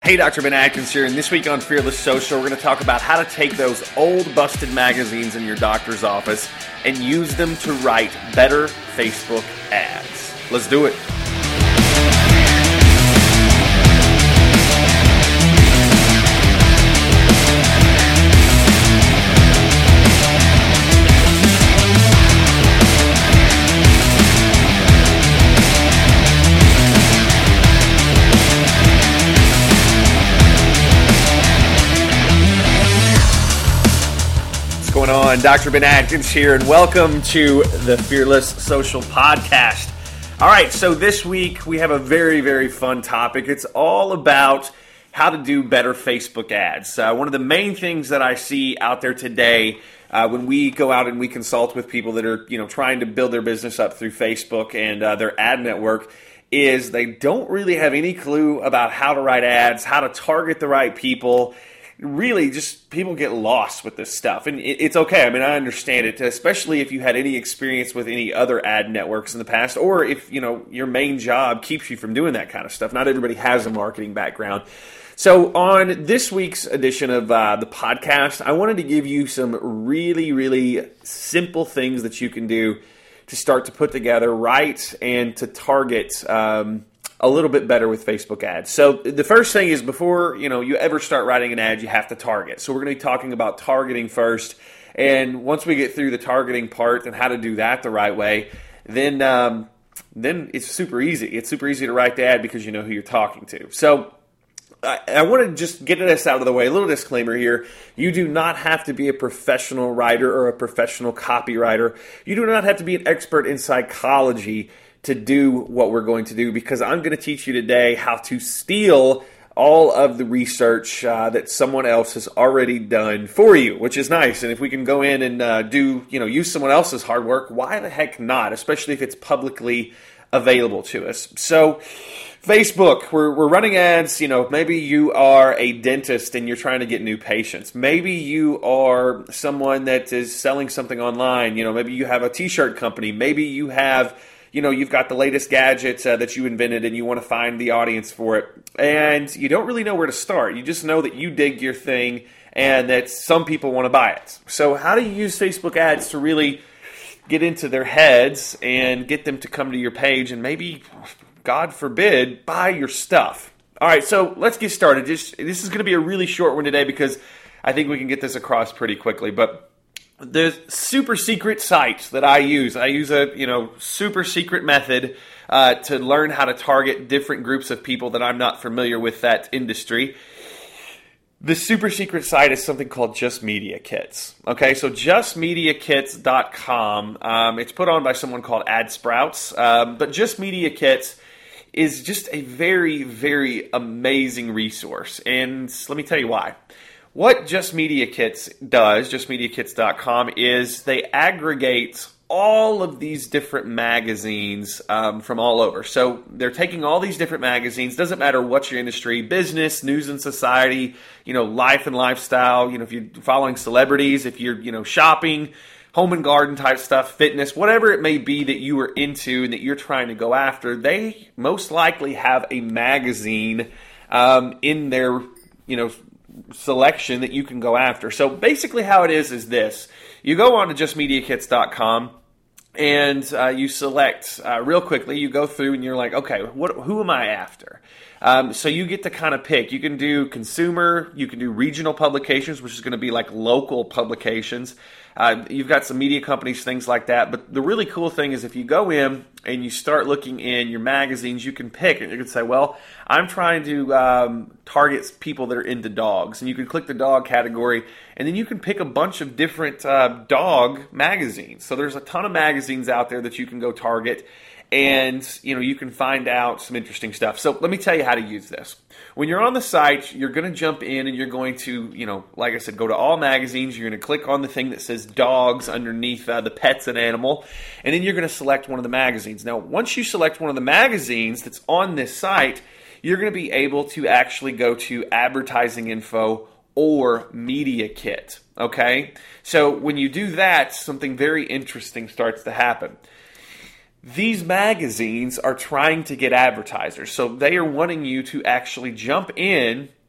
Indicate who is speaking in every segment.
Speaker 1: Hey, Dr. Ben Atkins here, and this week on Fearless Social, we're going to talk about how to take those old busted magazines in your doctor's office and use them to write better Facebook ads. Let's do it. What's going on? Dr. Ben Atkins here, and welcome to the Fearless Social Podcast. All right, so this week we have a very, very fun topic. It's all about how to do better Facebook ads. One of the main things that I see out there today when we go out and we consult with people that are, trying to build their business up through Facebook and their ad network is they don't really have any clue about how to write ads, how to target the right people. Really, just people get lost with this stuff, and it's okay. I mean, I understand it, especially if you had any experience with any other ad networks in the past, or if, your main job keeps you from doing that kind of stuff. Not everybody has a marketing background. So on this week's edition of the podcast, I wanted to give you some really, really simple things that you can do to start to put together right and to target a little bit better with Facebook ads. So the first thing is before you ever start writing an ad, you have to target. So we're going to be talking about targeting first, and once we get through the targeting part and how to do that the right way, then it's super easy. It's super easy to write the ad because you know who you're talking to. So I want to just get this out of the way. A little disclaimer here. You do not have to be a professional writer or a professional copywriter. You do not have to be an expert in psychology to do what we're going to do, because I'm going to teach you today how to steal all of the research that someone else has already done for you, which is nice. And if we can go in and use someone else's hard work, why the heck not? Especially if it's publicly available to us. So Facebook, we're running ads. Maybe you are a dentist and you're trying to get new patients. Maybe you are someone that is selling something online. Maybe you have a t-shirt company. Maybe you have you've got the latest gadgets that you invented and you want to find the audience for it. And you don't really know where to start. You just know that you dig your thing and that some people want to buy it. So how do you use Facebook ads to really get into their heads and get them to come to your page and maybe, God forbid, buy your stuff? All right, so let's get started. This is going to be a really short one today because I think we can get this across pretty quickly. But the super secret site that I use a super secret method to learn how to target different groups of people that I'm not familiar with that industry. The super secret site is something called Just Media Kits. Okay, so justmediakits.com. It's put on by someone called AdSprouts, but Just Media Kits is just a very, very amazing resource, and let me tell you why. What Just Media Kits does, justmediakits.com, is they aggregate all of these different magazines from all over. So they're taking all these different magazines, doesn't matter what your industry, business, news and society, life and lifestyle, if you're following celebrities, if you're shopping, home and garden type stuff, fitness, whatever it may be that you are into and that you're trying to go after, they most likely have a magazine in their, selection that you can go after. So basically how it is this. You go on to justmediakits.com and you select real quickly. You go through and you're like, okay, who am I after? So you get to kind of pick. You can do consumer, you can do regional publications, which is going to be like local publications. You've got some media companies, things like that. But the really cool thing is if you go in and you start looking in your magazines, you can pick and you can say, well, I'm trying to target people that are into dogs. And you can click the dog category and then you can pick a bunch of different dog magazines. So there's a ton of magazines out there that you can go target. And, you can find out some interesting stuff. So let me tell you how to use this. When you're on the site, you're going to jump in and you're going to, like I said, go to all magazines. You're going to click on the thing that says dogs underneath the pets and animal. And then you're going to select one of the magazines. Now, once you select one of the magazines that's on this site, you're going to be able to actually go to advertising info or media kit. Okay? So when you do that, something very interesting starts to happen. These magazines are trying to get advertisers. So they are wanting you to actually jump in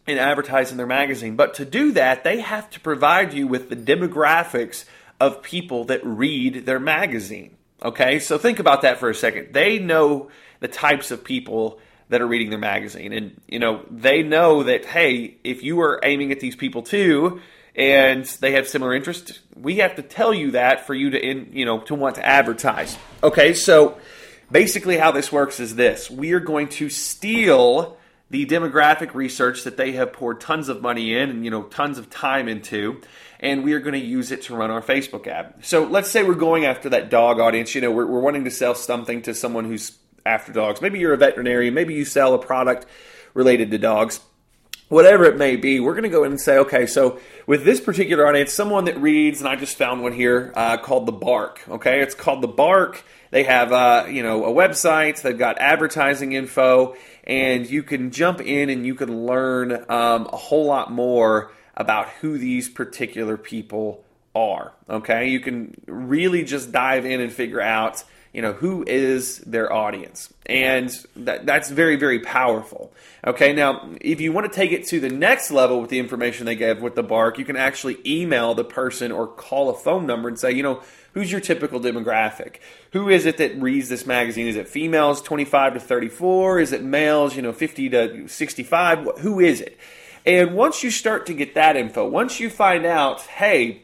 Speaker 1: and advertise in their magazine. But to do that, they have to provide you with the demographics of people that read their magazine. Okay, so think about that for a second. They know the types of people that are reading their magazine. And, they know that, hey, if you are aiming at these people too, and they have similar interests, we have to tell you that for you to want to advertise. Okay, so basically how this works is this. We are going to steal the demographic research that they have poured tons of money in and, tons of time into, and we are going to use it to run our Facebook ad. So let's say we're going after that dog audience. We're wanting to sell something to someone who's after dogs. Maybe you're a veterinarian. Maybe you sell a product related to dogs. Whatever it may be, we're going to go in and say, okay, so with this particular audience, someone that reads, and I just found one here called The Bark. Okay, it's called The Bark. They have a website. They've got advertising info, and you can jump in and you can learn a whole lot more about who these particular people are. Okay, you can really just dive in and figure out who is their audience. And that's very, very powerful. Okay, now, if you want to take it to the next level with the information they gave with The Bark, you can actually email the person or call a phone number and say, who's your typical demographic? Who is it that reads this magazine? Is it females 25 to 34? Is it males, 50 to 65? Who is it? And once you start to get that info, once you find out, hey,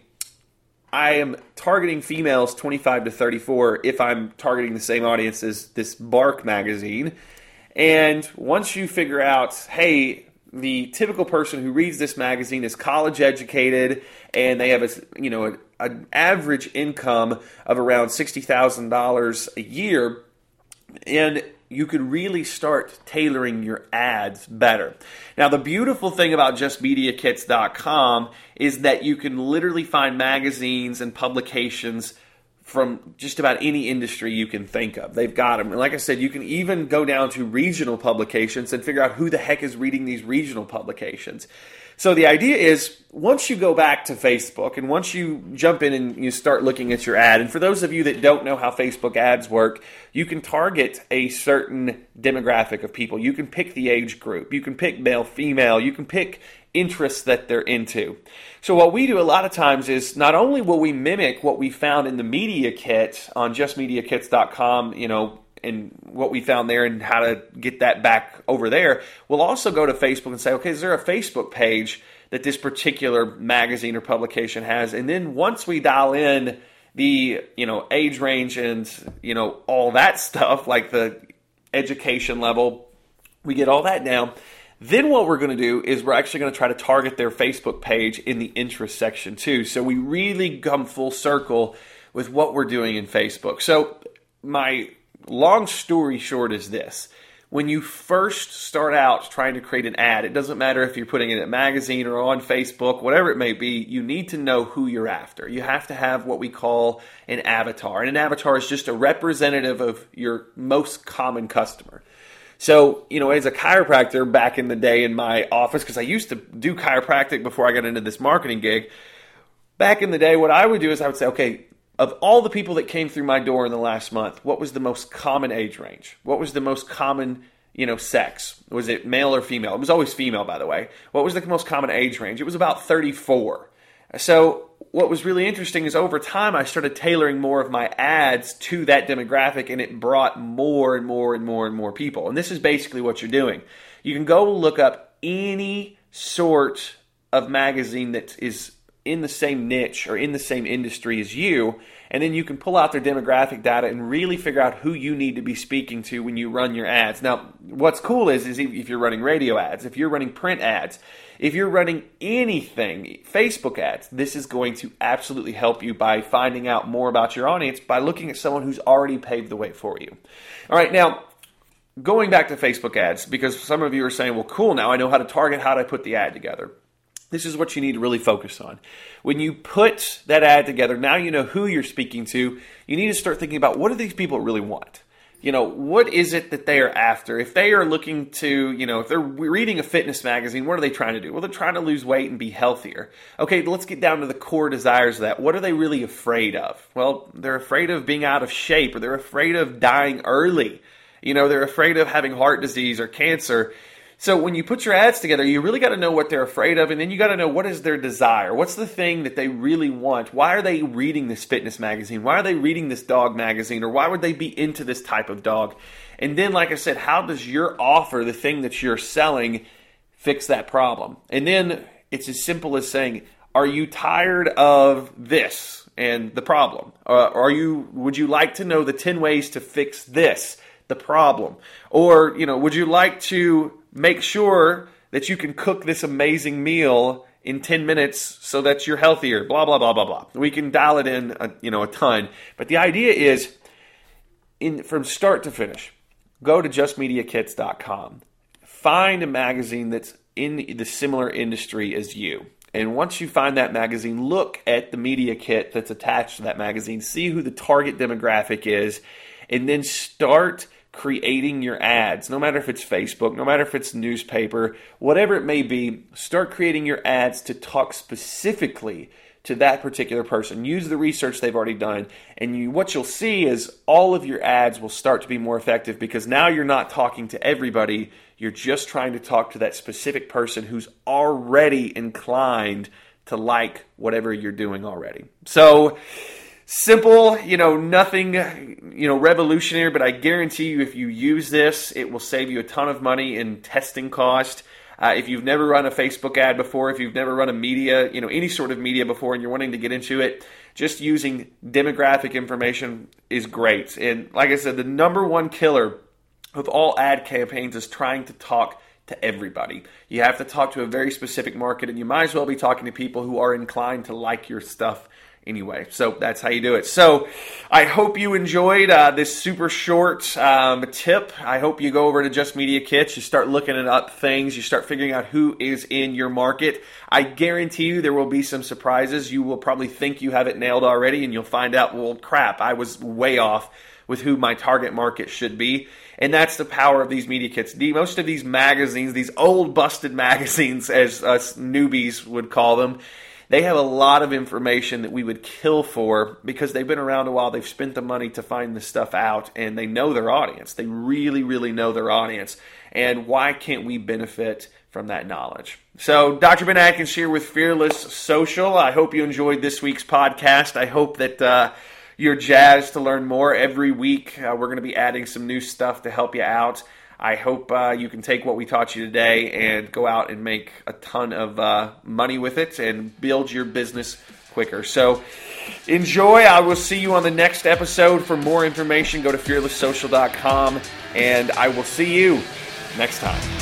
Speaker 1: I am targeting females 25 to 34 if I'm targeting the same audience as this Bark magazine. And once you figure out, hey, the typical person who reads this magazine is college educated and they have an average income of around $60,000 a year, and you could really start tailoring your ads better. Now, the beautiful thing about JustMediaKits.com is that you can literally find magazines and publications from just about any industry you can think of. They've got them. And like I said, you can even go down to regional publications and figure out who the heck is reading these regional publications. So the idea is, once you go back to Facebook and once you jump in and you start looking at your ad, and for those of you that don't know how Facebook ads work, you can target a certain demographic of people. You can pick the age group. You can pick male, female. You can pick interests that they're into. So what we do a lot of times is not only will we mimic what we found in the Media Kit on JustMediaKits.com, and what we found there and how to get that back over there, we'll also go to Facebook and say, okay, is there a Facebook page that this particular magazine or publication has? And then once we dial in the, age range and, all that stuff, like the education level, we get all that down. Then what we're going to do is we're actually going to try to target their Facebook page in the interest section too. So we really come full circle with what we're doing in Facebook. So my long story short is this. When you first start out trying to create an ad, it doesn't matter if you're putting it in a magazine or on Facebook, whatever it may be, you need to know who you're after. You have to have what we call an avatar. And an avatar is just a representative of your most common customer. So, as a chiropractor back in the day in my office, because I used to do chiropractic before I got into this marketing gig, back in the day, what I would do is I would say, okay, of all the people that came through my door in the last month, what was the most common age range? What was the most common, sex? Was it male or female? It was always female, by the way. What was the most common age range? It was about 34. So what was really interesting is over time, I started tailoring more of my ads to that demographic, and it brought more and more and more and more people. And this is basically what you're doing. You can go look up any sort of magazine that is in the same niche or in the same industry as you, and then you can pull out their demographic data and really figure out who you need to be speaking to when you run your ads. Now, what's cool is if you're running radio ads, if you're running print ads, if you're running anything, Facebook ads, this is going to absolutely help you by finding out more about your audience by looking at someone who's already paved the way for you. All right, now, going back to Facebook ads, because some of you are saying, well, cool, now I know how to target, how do I put the ad together? This is what you need to really focus on. When you put that ad together, now you know who you're speaking to. You need to start thinking about, what do these people really want? What is it that they are after? If they are looking to, if they're reading a fitness magazine, what are they trying to do? Well, they're trying to lose weight and be healthier. Okay, let's get down to the core desires of that. What are they really afraid of? Well, they're afraid of being out of shape, or they're afraid of dying early. They're afraid of having heart disease or cancer. So when you put your ads together, you really got to know what they're afraid of, and then you got to know what is their desire. What's the thing that they really want? Why are they reading this fitness magazine? Why are they reading this dog magazine? Or why would they be into this type of dog? And then, like I said, how does your offer, the thing that you're selling, fix that problem? And then it's as simple as saying, are you tired of this and the problem? Would you like to know the 10 ways to fix this, the problem? Or, would you like to make sure that you can cook this amazing meal in 10 minutes so that you're healthier, blah, blah, blah, blah, blah. We can dial it in, a ton. But the idea is, from start to finish, go to justmediakits.com. Find a magazine that's in the similar industry as you. And once you find that magazine, look at the media kit that's attached to that magazine. See who the target demographic is. And then start creating your ads. No matter if it's Facebook, no matter if it's newspaper, whatever it may be, start creating your ads to talk specifically to that particular person. Use the research they've already done. And what you'll see is all of your ads will start to be more effective because now you're not talking to everybody. You're just trying to talk to that specific person who's already inclined to like whatever you're doing already. So simple, nothing, revolutionary, but I guarantee you if you use this, it will save you a ton of money in testing cost. If you've never run a Facebook ad before, if you've never run a media, any sort of media before and you're wanting to get into it, just using demographic information is great. And like I said, the number one killer of all ad campaigns is trying to talk to everybody. You have to talk to a very specific market, and you might as well be talking to people who are inclined to like your stuff anyway. So that's how you do it. So I hope you enjoyed this super short tip. I hope you go over to Just Media Kits, you start looking up things, you start figuring out who is in your market. I guarantee you there will be some surprises. You will probably think you have it nailed already, and you'll find out, well, crap, I was way off with who my target market should be. And that's the power of these media kits. Most of these magazines, these old busted magazines, as us newbies would call them, they have a lot of information that we would kill for because they've been around a while. They've spent the money to find this stuff out, and they know their audience. They really, really know their audience. And why can't we benefit from that knowledge? So Dr. Ben Atkins here with Fearless Social. I hope you enjoyed this week's podcast. I hope that you're jazzed to learn more. Every week we're going to be adding some new stuff to help you out. I hope you can take what we taught you today and go out and make a ton of money with it and build your business quicker. So enjoy. I will see you on the next episode. For more information, go to fearlesssocial.com, and I will see you next time.